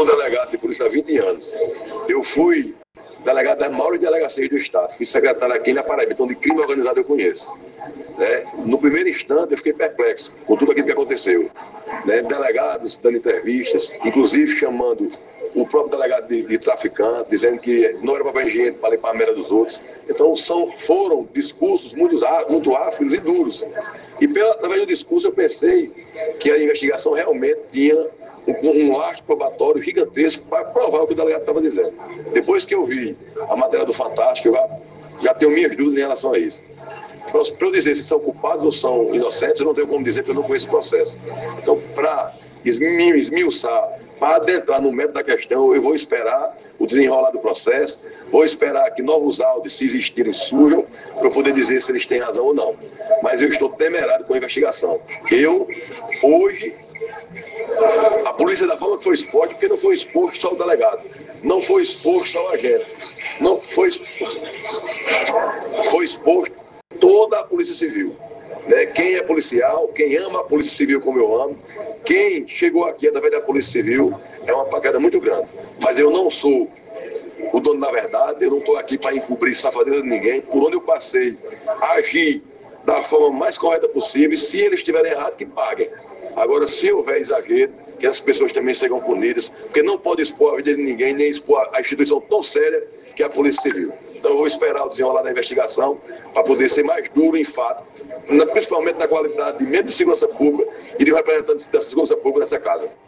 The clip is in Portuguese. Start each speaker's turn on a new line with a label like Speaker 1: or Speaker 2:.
Speaker 1: sou delegado de polícia há 20 anos. Eu fui delegado das maiores delegacias do Estado. Fui secretário aqui na Paraíba, então de crime organizado eu conheço. Né? No primeiro instante eu fiquei perplexo com tudo aquilo que aconteceu. Né? Delegados dando entrevistas, inclusive chamando o próprio delegado de traficante, dizendo que não era papel higiênico para limpar a merda dos outros. Então foram discursos muito ásperos e duros. E através do discurso eu pensei que a investigação realmente tinha um lastro probatório gigantesco para provar o que o delegado estava dizendo. Depois que eu vi a matéria do Fantástico, eu já tenho minhas dúvidas em relação a isso. Para eu dizer se são culpados ou são inocentes, eu não tenho como dizer, porque eu não conheço o processo. Então, para esmiuçar, para adentrar no mérito da questão, eu vou esperar o desenrolar do processo, vou esperar que novos áudios, se existirem, surjam, para eu poder dizer se eles têm razão ou não. Mas eu estou temerário com a investigação. Hoje, a polícia da forma que foi exposta, porque não foi exposto só o delegado, não foi exposto só o agente, não foi exposto toda a Polícia Civil. Né? Quem é policial, quem ama a Polícia Civil como eu amo, quem chegou aqui através da Polícia Civil, é uma pancada muito grande. Mas eu não sou o dono da verdade, eu não estou aqui para encobrir safadeza de ninguém. Por onde eu passei, agi da forma mais correta possível. Se eles estiverem errados, que paguem. Agora, se houver exagero, que as pessoas também sejam punidas, porque não pode expor a vida de ninguém, nem expor a instituição tão séria que é a Polícia Civil. Então eu vou esperar o desenrolar da investigação para poder ser mais duro em fato, principalmente na qualidade de membro de segurança pública e de representantes da segurança pública dessa casa.